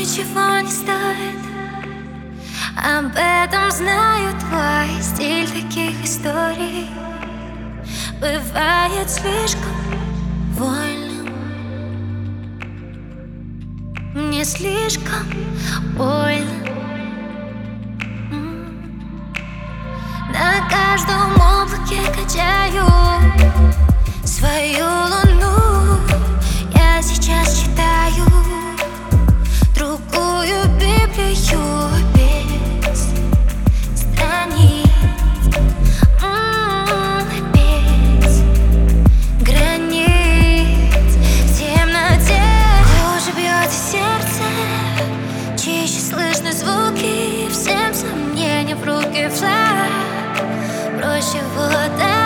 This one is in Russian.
ничего не стоит. Об этом знаю твой стиль таких историй. Бывает слишком вольным, мне слишком больно. На каждом облаке качаю свою луну. Я сейчас читаю другую Библию без страниц, без границ. В темноте глубже бьется сердце, чище слышны звуки. Всем сомнения в руки флаг, проще вода.